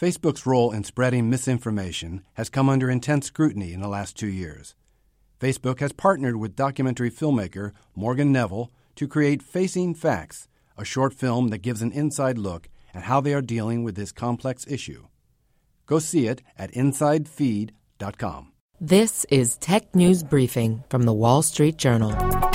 Facebook's role in spreading misinformation has come under intense scrutiny in the last 2 years. Facebook has partnered with documentary filmmaker Morgan Neville to create Facing Facts, a short film that gives an inside look at how they are dealing with this complex issue. Go see it at InsideFeed.com. This is Tech News Briefing from the Wall Street Journal.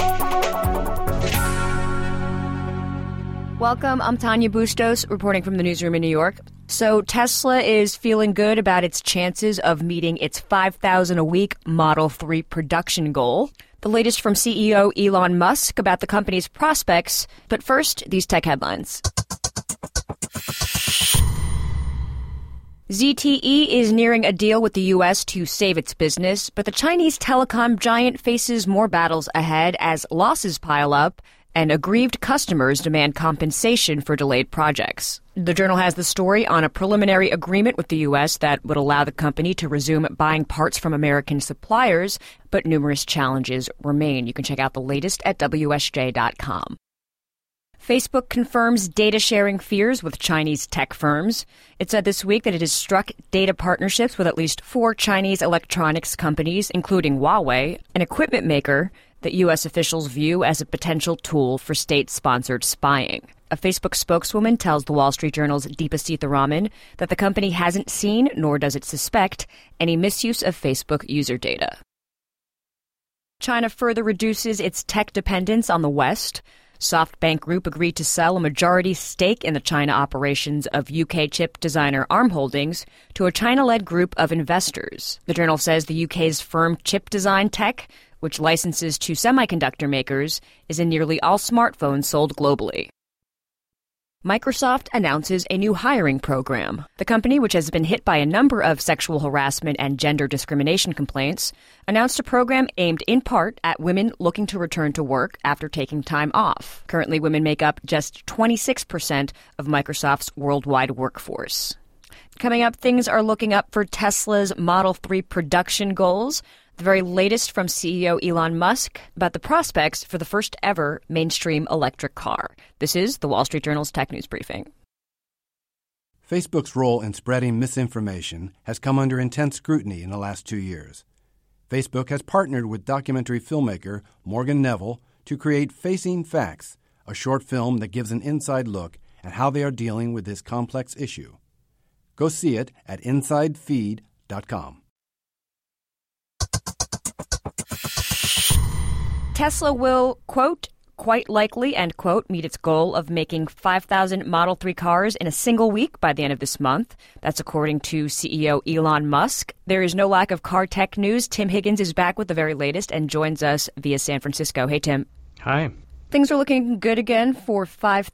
Welcome, I'm Tanya Bustos, reporting from the newsroom in New York. So Tesla is feeling good about its chances of meeting its 5,000 a week Model 3 production goal. The latest from CEO Elon Musk about the company's prospects. But first, these tech headlines. ZTE is nearing a deal with the U.S. to save its business, but the Chinese telecom giant faces more battles ahead as losses pile up and aggrieved customers demand compensation for delayed projects. The Journal has the story on a preliminary agreement with the U.S. that would allow the company to resume buying parts from American suppliers, but numerous challenges remain. You can check out the latest at WSJ.com. Facebook confirms data sharing fears with Chinese tech firms. It said this week that it has struck data partnerships with at least 4 Chinese electronics companies, including Huawei, an equipment maker that U.S. officials view as a potential tool for state-sponsored spying. A Facebook spokeswoman tells the Wall Street Journal's Deepa Seetharaman that the company hasn't seen, nor does it suspect, any misuse of Facebook user data. China further reduces its tech dependence on the West. SoftBank Group agreed to sell a majority stake in the China operations of UK chip designer ARM Holdings to a China-led group of investors. The Journal says the UK's firm Chip Design Tech, which licenses to semiconductor makers, is in nearly all smartphones sold globally. Microsoft announces a new hiring program. The company, which has been hit by a number of sexual harassment and gender discrimination complaints, announced a program aimed in part at women looking to return to work after taking time off. Currently, women make up just 26% of Microsoft's worldwide workforce. Coming up, things are looking up for Tesla's Model 3 production goals. The very latest from CEO Elon Musk about the prospects for the first ever mainstream electric car. This is the Wall Street Journal's Tech News Briefing. Facebook's role in spreading misinformation has come under intense scrutiny in the last 2 years. Facebook has partnered with documentary filmmaker Morgan Neville to create Facing Facts, a short film that gives an inside look at how they are dealing with this complex issue. Go see it at InsideFeed.com. Tesla will, quote, quite likely, end quote, meet its goal of making 5,000 Model 3 cars in a single week by the end of this month. That's according to CEO Elon Musk. There is no lack of car tech news. Tim Higgins is back with the very latest and joins us via San Francisco. Hey, Tim. Hi. Things are looking good again for 5,000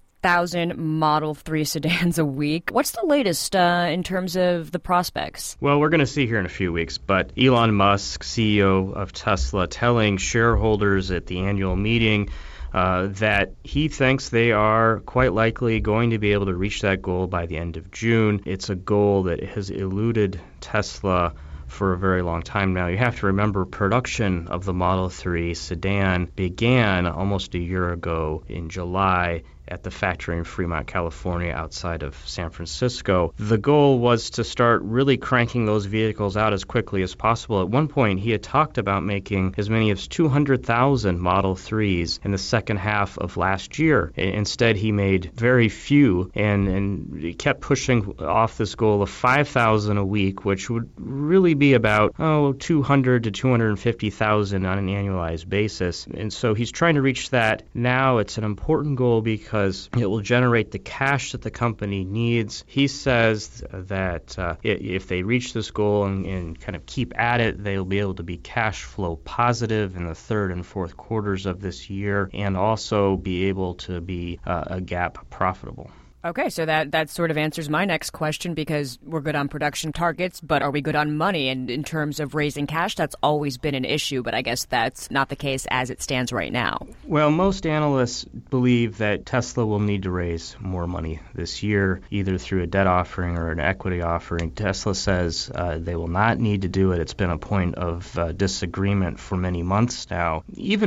Model 3 sedans a week. What's the latest in terms of the prospects? Well, we're going to see here in a few weeks, but Elon Musk, CEO of Tesla, telling shareholders at the annual meeting that he thinks they are quite likely going to be able to reach that goal by the end of June. It's a goal that has eluded Tesla for a very long time now. You have to remember production of the Model 3 sedan began almost a year ago in July at the factory in Fremont, California, outside of San Francisco. The goal was to start really cranking those vehicles out as quickly as possible. At one point, he had talked about making as many as 200,000 Model 3s in the second half of last year. Instead, he made very few and he kept pushing off this goal of 5,000 a week, which would really be about 200 to 250,000 on an annualized basis. And so he's trying to reach that now. It's an important goal because it will generate the cash that the company needs. He says that if they reach this goal and kind of keep at it, they'll be able to be cash flow positive in the third and fourth quarters of this year and also be able to be a GAAP profitable. Okay, so that sort of answers my next question because we're good on production targets, but are we good on money? And in terms of raising cash, that's always been an issue, but I guess that's not the case as it stands right now. Well, most analysts believe that Tesla will need to raise more money this year, either through a debt offering or an equity offering. Tesla says they will not need to do it. It's been a point of disagreement for many months now. Even if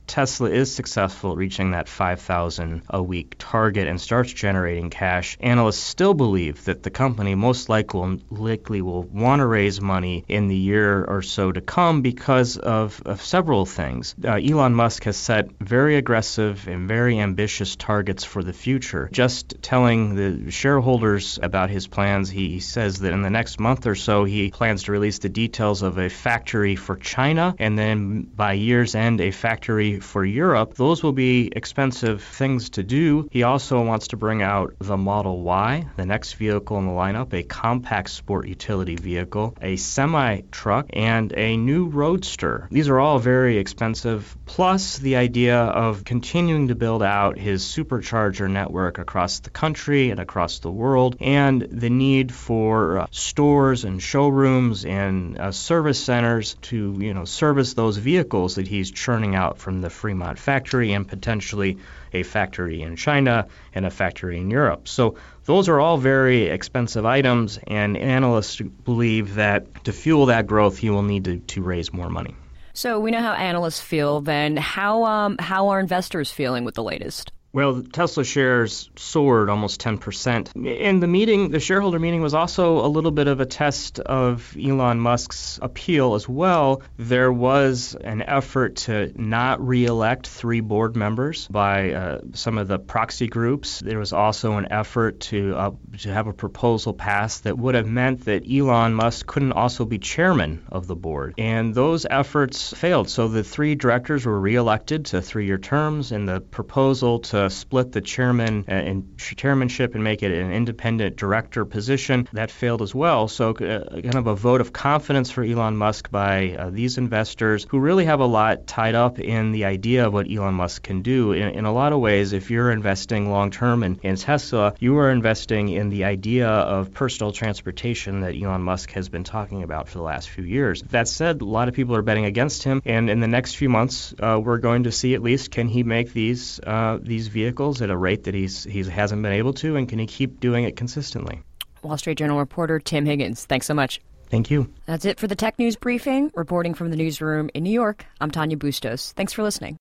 Tesla is successful at reaching that 5,000 a week target and starts generating cash, analysts still believe that the company most likely will want to raise money in the year or so to come because of several things. Elon Musk has set very aggressive and very ambitious targets for the future. Just telling the shareholders about his plans, he says that in the next month or so he plans to release the details of a factory for China, and then by year's end a factory for Europe. Those will be expensive things to do. He also wants to bring out the Model Y, the next vehicle in the lineup, a compact sport utility vehicle, a semi-truck, and a new roadster. These are all very expensive, plus the idea of continuing to build out his supercharger network across the country and across the world, and the need for stores and showrooms and service centers to service those vehicles that he's churning out from the Fremont factory, and potentially a factory in China and a factory in Europe. So those are all very expensive items, and analysts believe that to fuel that growth, he will need to raise more money. So we know how analysts feel. Then how are investors feeling with the latest? Well, Tesla shares soared almost 10%. In the meeting, the shareholder meeting was also a little bit of a test of Elon Musk's appeal as well. There was an effort to not re-elect 3 board members by some of the proxy groups. There was also an effort to have a proposal passed that would have meant that Elon Musk couldn't also be chairman of the board. And those efforts failed. So the 3 directors were re-elected to 3-year terms, and the proposal to split the chairmanship and make it an independent director position, that failed as well. So kind of a vote of confidence for Elon Musk by these investors who really have a lot tied up in the idea of what Elon Musk can do. In a lot of ways, if you're investing long-term in Tesla, you are investing in the idea of personal transportation that Elon Musk has been talking about for the last few years. That said, a lot of people are betting against him, and in the next few months, we're going to see at least, can he make these vehicles at a rate that he hasn't been able to, and can he keep doing it consistently? Wall Street Journal reporter Tim Higgins, thanks so much. Thank you. That's it for the Tech News Briefing. Reporting from the newsroom in New York, I'm Tanya Bustos. Thanks for listening.